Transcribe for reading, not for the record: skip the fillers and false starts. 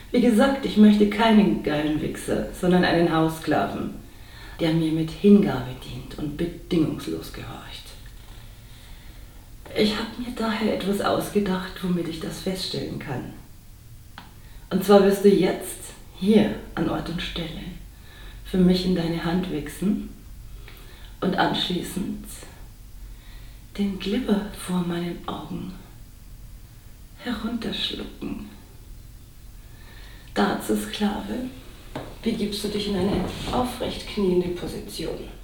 Wie gesagt, ich möchte keinen geilen Wichser, sondern einen Haussklaven, der mir mit Hingabe dient und bedingungslos gehorcht. Ich habe mir daher etwas ausgedacht, womit ich das feststellen kann. Und zwar wirst du jetzt, hier an Ort und Stelle, für mich in deine Hand wichsen und anschließend den Glibber vor meinen Augen herunterschlucken. Dazu, Sklave, begibst du dich in eine aufrecht kniende Position.